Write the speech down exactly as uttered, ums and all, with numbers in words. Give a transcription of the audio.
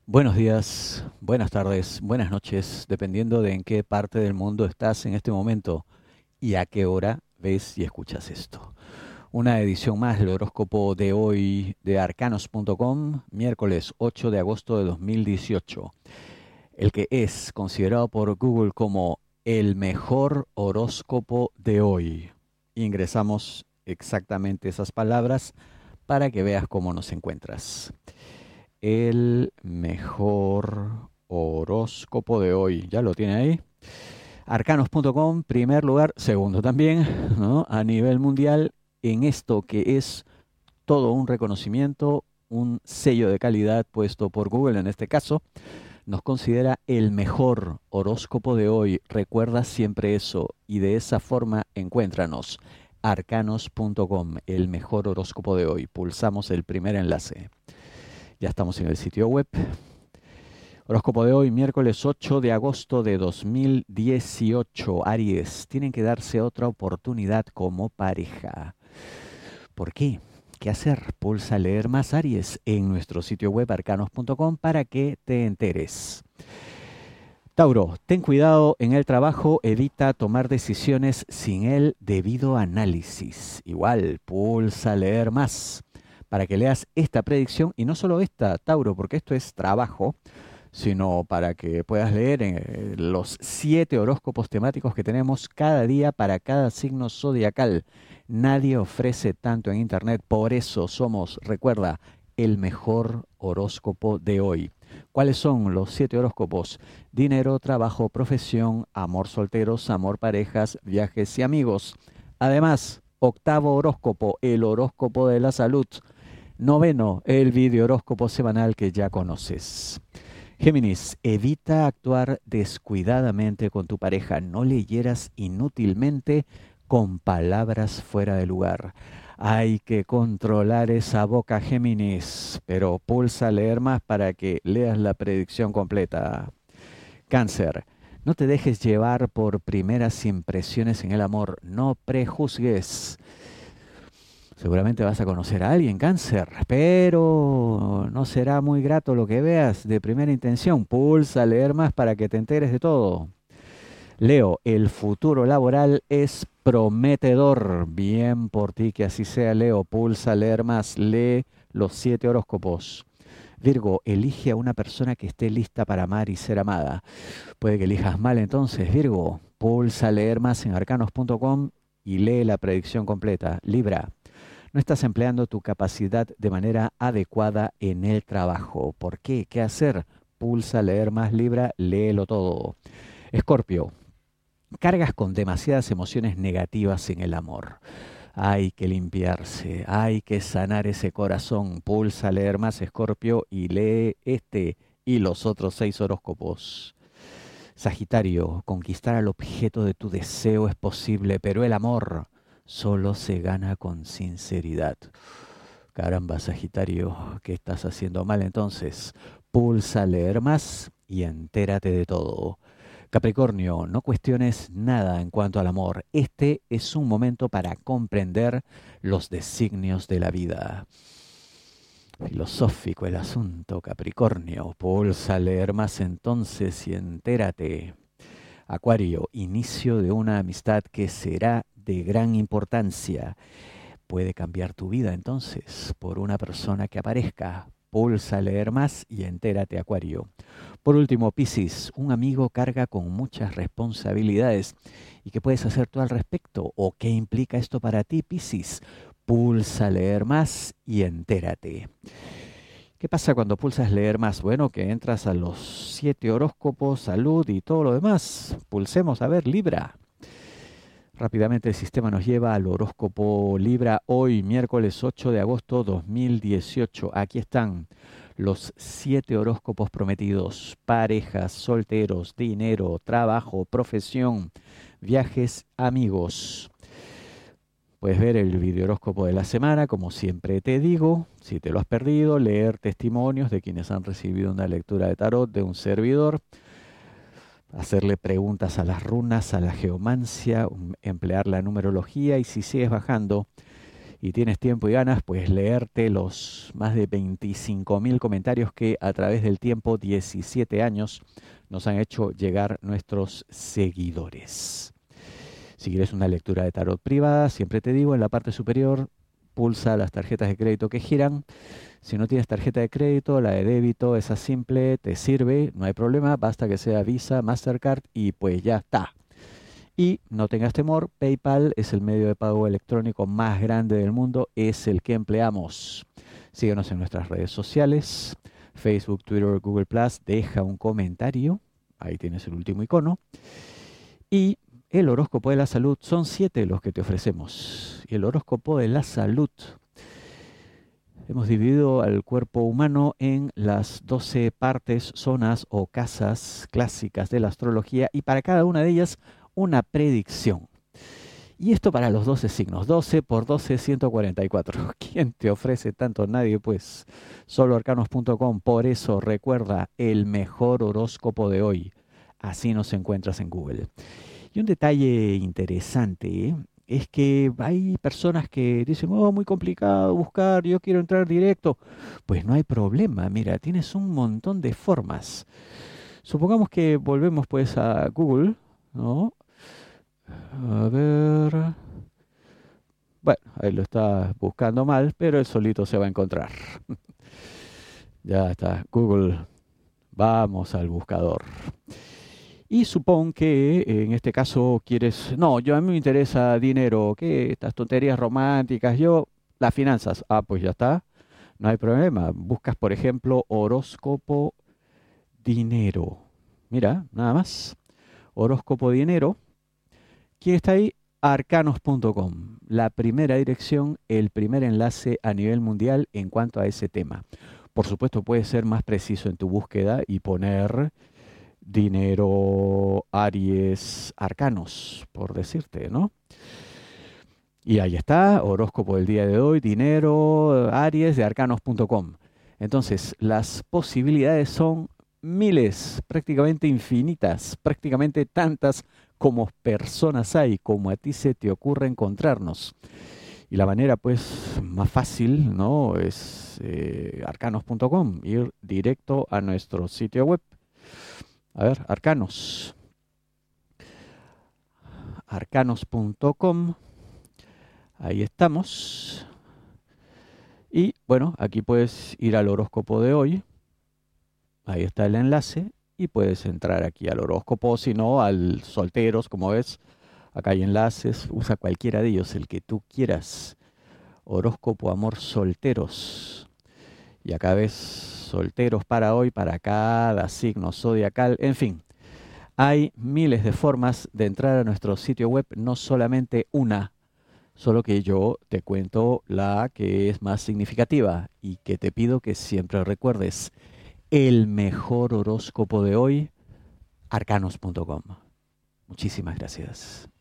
Buenos días, buenas tardes, buenas noches, dependiendo de en qué parte del mundo estás en este momento y a qué hora ves y escuchas esto. Una edición más del horóscopo de hoy de arcanos punto com, miércoles ocho de agosto de dos mil dieciocho, el que es considerado por Google como el mejor horóscopo de hoy. Ingresamos exactamente esas palabras para que veas cómo nos encuentras. El mejor horóscopo de hoy. ¿Ya lo tiene ahí? arcanos punto com, primer lugar, segundo también, ¿no? A nivel mundial, en esto que es todo un reconocimiento, un sello de calidad puesto por Google en este caso, nos considera el mejor horóscopo de hoy. Recuerda siempre eso y de esa forma encuéntranos. arcanos punto com, el mejor horóscopo de hoy. Pulsamos el primer enlace. Ya estamos en el sitio web. Horóscopo de hoy, miércoles ocho de agosto de dos mil dieciocho. Aries, tienen que darse otra oportunidad como pareja. ¿Por qué? ¿Qué hacer? Pulsa leer más, Aries, en nuestro sitio web arcanos punto com para que te enteres. Tauro, ten cuidado en el trabajo, evita tomar decisiones sin el debido análisis. Igual, pulsa leer más para que leas esta predicción, y no solo esta, Tauro, porque esto es trabajo, sino para que puedas leer eh, los siete horóscopos temáticos que tenemos cada día para cada signo zodiacal. Nadie ofrece tanto en internet, por eso somos, recuerda, el mejor horóscopo de hoy. ¿Cuáles son los siete horóscopos? Dinero, trabajo, profesión, amor solteros, amor parejas, viajes y amigos. Además, octavo horóscopo, el horóscopo de la salud. Noveno, el video horóscopo semanal que ya conoces. Géminis, evita actuar descuidadamente con tu pareja. No le hieras inútilmente con palabras fuera de lugar. Hay que controlar esa boca, Géminis, pero pulsa leer más para que leas la predicción completa. Cáncer, no te dejes llevar por primeras impresiones en el amor. No prejuzgues. Seguramente vas a conocer a alguien, Cáncer, pero no será muy grato lo que veas de primera intención. Pulsa leer más para que te enteres de todo. Leo, el futuro laboral es prometedor. Bien por ti que así sea, Leo. Pulsa leer más. Lee los siete horóscopos. Virgo, elige a una persona que esté lista para amar y ser amada. Puede que elijas mal entonces, Virgo. Pulsa leer más en arcanos punto com y lee la predicción completa. Libra, no estás empleando tu capacidad de manera adecuada en el trabajo. ¿Por qué? ¿Qué hacer? Pulsa leer más, Libra, léelo todo. Escorpio, cargas con demasiadas emociones negativas en el amor. Hay que limpiarse, hay que sanar ese corazón. Pulsa leer más, Escorpio, y lee este y los otros seis horóscopos. Sagitario, conquistar al objeto de tu deseo es posible, pero el amor solo se gana con sinceridad. Caramba, Sagitario, ¿qué estás haciendo mal entonces? Pulsa leer más y entérate de todo. Capricornio, no cuestiones nada en cuanto al amor. Este es un momento para comprender los designios de la vida. Filosófico el asunto, Capricornio. Pulsa leer más entonces y entérate. Acuario, inicio de una amistad que será de gran importancia. Puede cambiar tu vida entonces por una persona que aparezca. Pulsa leer más y entérate, Acuario. Por último, Piscis, un amigo carga con muchas responsabilidades. ¿Y qué puedes hacer tú al respecto? ¿O qué implica esto para ti, Piscis? Pulsa leer más y entérate. ¿Qué pasa cuando pulsas leer más? Bueno, que entras a los siete horóscopos, salud y todo lo demás. Pulsemos a ver, Libra. Rápidamente el sistema nos lleva al horóscopo Libra hoy, miércoles ocho de agosto de dos mil dieciocho. Aquí están los siete horóscopos prometidos: parejas, solteros, dinero, trabajo, profesión, viajes, amigos. Puedes ver el video horóscopo de la semana, como siempre te digo. Si te lo has perdido, leer testimonios de quienes han recibido una lectura de tarot de un servidor, hacerle preguntas a las runas, a la geomancia, emplear la numerología, y si sigues bajando y tienes tiempo y ganas, pues leerte los más de veinticinco mil comentarios que a través del tiempo, diecisiete años, nos han hecho llegar nuestros seguidores. Si quieres una lectura de tarot privada, siempre te digo, en la parte superior pulsa las tarjetas de crédito que giran. Si no tienes tarjeta de crédito, la de débito, esa simple, te sirve, no hay problema, basta que sea Visa, Mastercard y pues ya está. Y no tengas temor, PayPal es el medio de pago electrónico más grande del mundo, es el que empleamos. Síguenos en nuestras redes sociales, Facebook, Twitter, Google plus, deja un comentario, ahí tienes el último icono. Y el horóscopo de la salud, son siete los que te ofrecemos. Y el horóscopo de la salud, hemos dividido al cuerpo humano en las doce partes, zonas o casas clásicas de la astrología y para cada una de ellas una predicción. Y esto para los doce signos, doce por doce, ciento cuarenta y cuatro. ¿Quién te ofrece tanto? Nadie, pues. Solo arcanos punto com. Por eso recuerda, el mejor horóscopo de hoy. Así nos encuentras en Google. Y un detalle interesante, ¿eh? Es que hay personas que dicen, oh, muy complicado buscar, yo quiero entrar directo. Pues no hay problema, mira, tienes un montón de formas. Supongamos que volvemos pues a Google, ¿no? A ver. Bueno, ahí lo está buscando mal, pero él solito se va a encontrar. Ya está, Google. Vamos al buscador. Y supón que en este caso quieres, no, yo a mí me interesa dinero, ¿qué? Estas tonterías románticas, yo, las finanzas. Ah, pues ya está, no hay problema. Buscas, por ejemplo, horóscopo dinero. Mira, nada más. Horóscopo dinero. ¿Quién está ahí? arcanos punto com. La primera dirección, el primer enlace a nivel mundial en cuanto a ese tema. Por supuesto, puedes ser más preciso en tu búsqueda y poner dinero, Aries, arcanos, por decirte, ¿no? Y ahí está, horóscopo del día de hoy, dinero, Aries, de arcanos punto com. Entonces, las posibilidades son miles, prácticamente infinitas, prácticamente tantas como personas hay, como a ti se te ocurre encontrarnos. Y la manera, pues, más fácil, ¿no? Es eh, arcanos punto com, ir directo a nuestro sitio web. A ver, Arcanos. arcanos punto com. Ahí estamos. Y bueno, aquí puedes ir al horóscopo de hoy. Ahí está el enlace. Y puedes entrar aquí al horóscopo, si no, al solteros, como ves. Acá hay enlaces. Usa cualquiera de ellos, el que tú quieras. Horóscopo amor solteros. Y acá ves solteros para hoy, para cada signo zodiacal, en fin. Hay miles de formas de entrar a nuestro sitio web, no solamente una, solo que yo te cuento la que es más significativa y que te pido que siempre recuerdes. El mejor horóscopo de hoy, arcanos punto com. Muchísimas gracias.